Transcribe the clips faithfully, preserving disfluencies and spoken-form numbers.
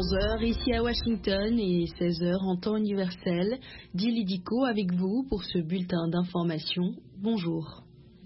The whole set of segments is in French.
onze heures ici à Washington et seize heures en temps universel. Dili Diko avec vous pour ce bulletin d'information. Bonjour.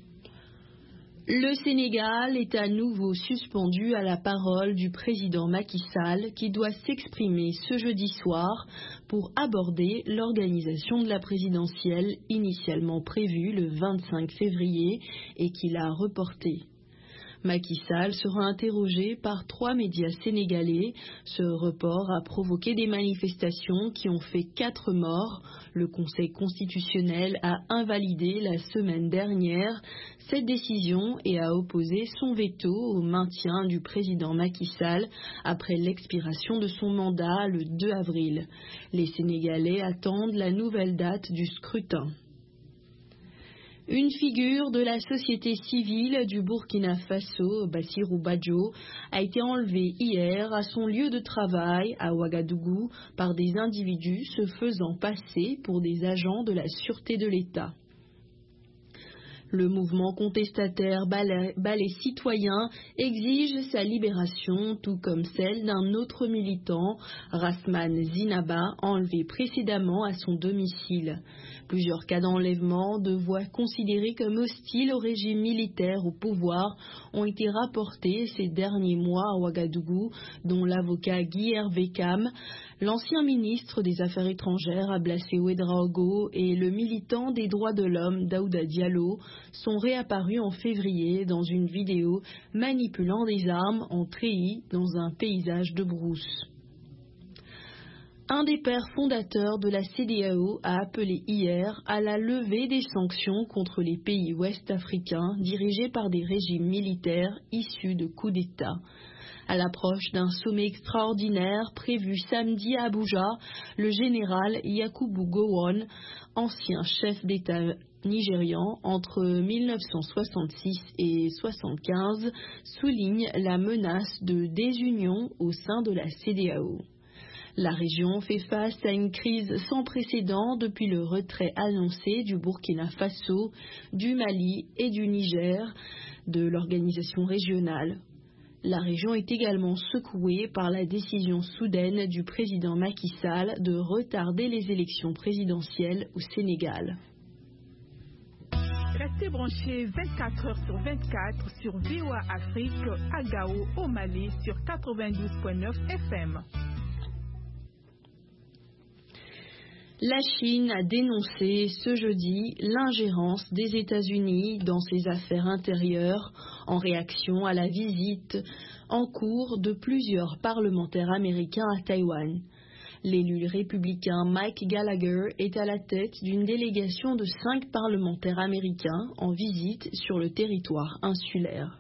Le Sénégal est à nouveau suspendu à la parole du président Macky Sall qui doit s'exprimer ce jeudi soir pour aborder l'organisation de la présidentielle initialement prévue le vingt-cinq février et qu'il a reportée. Macky Sall sera interrogé par trois médias sénégalais. Ce report a provoqué des manifestations qui ont fait quatre morts. Le Conseil constitutionnel a invalidé la semaine dernière cette décision et a opposé son veto au maintien du président Macky Sall après l'expiration de son mandat le deux avril. Les Sénégalais attendent la nouvelle date du scrutin. Une figure de la société civile du Burkina Faso, Bassirou Badjo, a été enlevée hier à son lieu de travail à Ouagadougou par des individus se faisant passer pour des agents de la sûreté de l'État. Le mouvement contestataire Balai Citoyen exige sa libération, tout comme celle d'un autre militant, Rasman Zinaba, enlevé précédemment à son domicile. Plusieurs cas d'enlèvement de voix considérées comme hostiles au régime militaire au pouvoir ont été rapportés ces derniers mois à Ouagadougou, dont l'avocat Guy Hervé Cam, l'ancien ministre des Affaires étrangères Ablassé Ouedraogo et le militant des droits de l'homme Daouda Diallo sont réapparus en février dans une vidéo manipulant des armes en treillis dans un paysage de brousse. Un des pères fondateurs de la C E D E A O a appelé hier à la levée des sanctions contre les pays ouest-africains dirigés par des régimes militaires issus de coups d'État. À l'approche d'un sommet extraordinaire prévu samedi à Abuja, le général Yakubu Gowon, ancien chef d'État nigérian entre mille neuf cent soixante-six et soixante-quinze, souligne la menace de désunion au sein de la C E D E A O. La région fait face à une crise sans précédent depuis le retrait annoncé du Burkina Faso, du Mali et du Niger de l'organisation régionale. La région est également secouée par la décision soudaine du président Macky Sall de retarder les élections présidentielles au Sénégal. Restez branchés vingt-quatre heures sur vingt-quatre sur V O A Afrique à Gao au Mali sur quatre-vingt-douze virgule neuf F M. La Chine a dénoncé ce jeudi l'ingérence des États-Unis dans ses affaires intérieures en réaction à la visite en cours de plusieurs parlementaires américains à Taïwan. L'élu républicain Mike Gallagher est à la tête d'une délégation de cinq parlementaires américains en visite sur le territoire insulaire.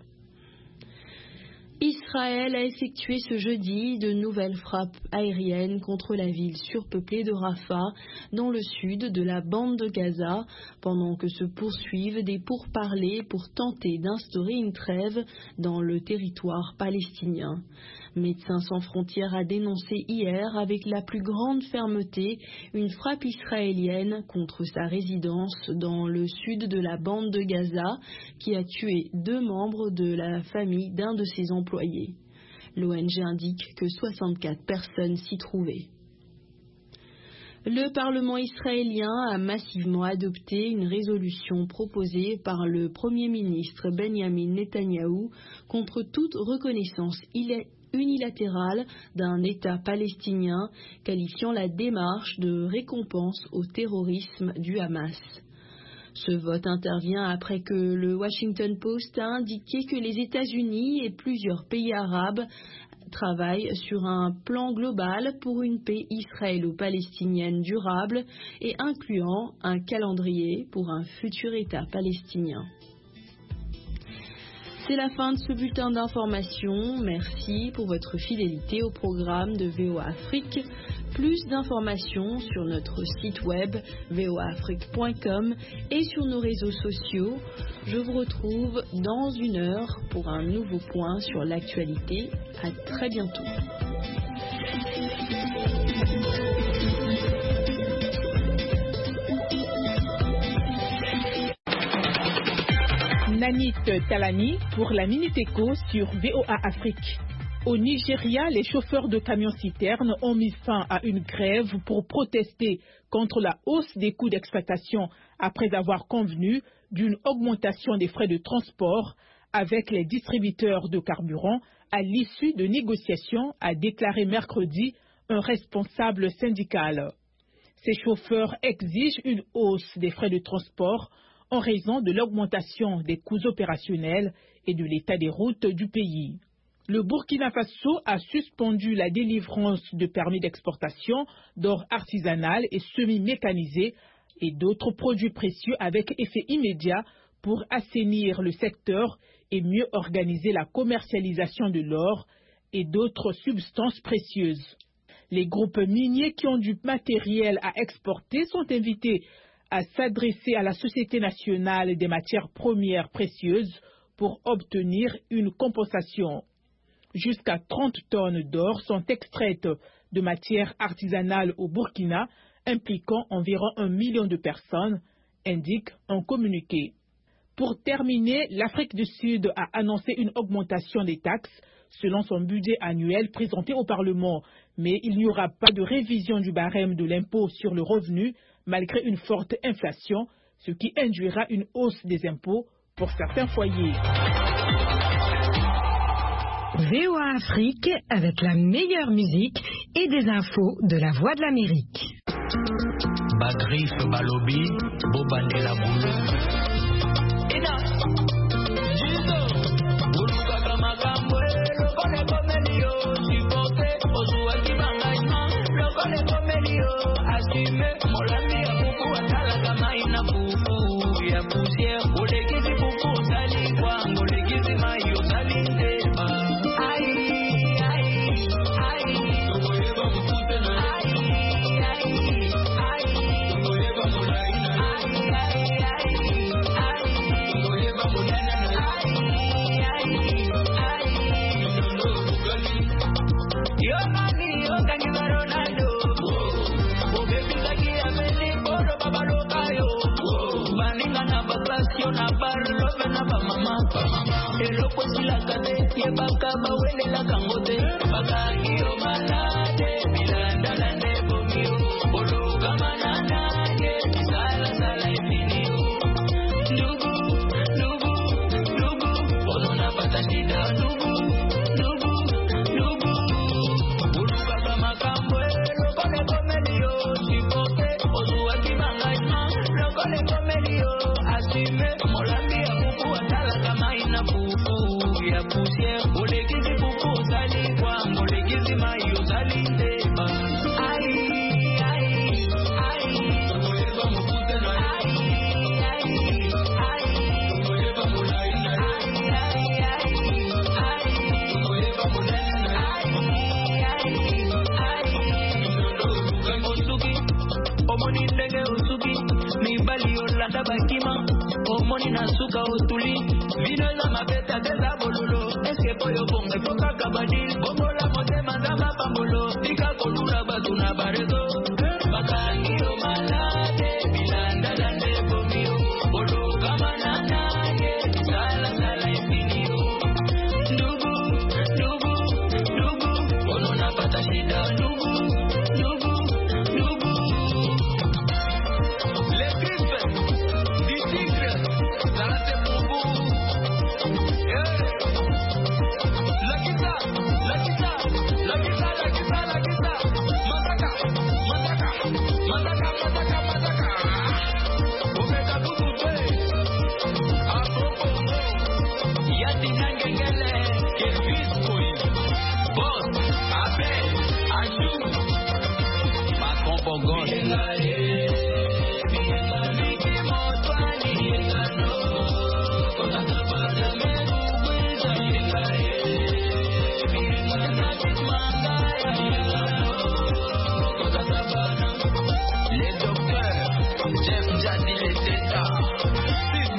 Israël a effectué ce jeudi de nouvelles frappes aériennes contre la ville surpeuplée de Rafah, dans le sud de la bande de Gaza, pendant que se poursuivent des pourparlers pour tenter d'instaurer une trêve dans le territoire palestinien. Médecins sans frontières a dénoncé hier avec la plus grande fermeté une frappe israélienne contre sa résidence dans le sud de la bande de Gaza qui a tué deux membres de la famille d'un de ses employés. L'O N G indique que soixante-quatre personnes s'y trouvaient. Le Parlement israélien a massivement adopté une résolution proposée par le Premier ministre Benjamin Netanyahou contre toute reconnaissance unilatérale d'un État palestinien, qualifiant la démarche de récompense au terrorisme du Hamas. Ce vote intervient après que le Washington Post a indiqué que les États-Unis et plusieurs pays arabes travaillent sur un plan global pour une paix israélo-palestinienne durable et incluant un calendrier pour un futur État palestinien. C'est la fin de ce bulletin d'information. Merci pour votre fidélité au programme de V O A Afrique. Plus d'informations sur notre site web v o a afrique point com et sur nos réseaux sociaux. Je vous retrouve dans une heure pour un nouveau point sur l'actualité. À très bientôt. Nanit Talani pour la Minute Éco sur V O A Afrique. Au Nigeria, les chauffeurs de camions-citernes ont mis fin à une grève pour protester contre la hausse des coûts d'exploitation après avoir convenu d'une augmentation des frais de transport avec les distributeurs de carburant à l'issue de négociations, a déclaré mercredi un responsable syndical. Ces chauffeurs exigent une hausse des frais de transport en raison de l'augmentation des coûts opérationnels et de l'état des routes du pays. Le Burkina Faso a suspendu la délivrance de permis d'exportation d'or artisanal et semi-mécanisé et d'autres produits précieux avec effet immédiat pour assainir le secteur et mieux organiser la commercialisation de l'or et d'autres substances précieuses. Les groupes miniers qui ont du matériel à exporter sont invités à s'adresser à la Société nationale des matières premières précieuses pour obtenir une compensation. Jusqu'à trente tonnes d'or sont extraites de matières artisanales au Burkina, impliquant environ un million de personnes, indique un communiqué. Pour terminer, l'Afrique du Sud a annoncé une augmentation des taxes selon son budget annuel présenté au Parlement, mais il n'y aura pas de révision du barème de l'impôt sur le revenu malgré une forte inflation, ce qui induira une hausse des impôts pour certains foyers. V O A Afrique avec la meilleure musique et des infos de la Voix de l'Amérique. Bagrif Balobi, Bobandela Boulou.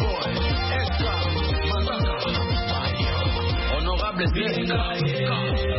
Honorable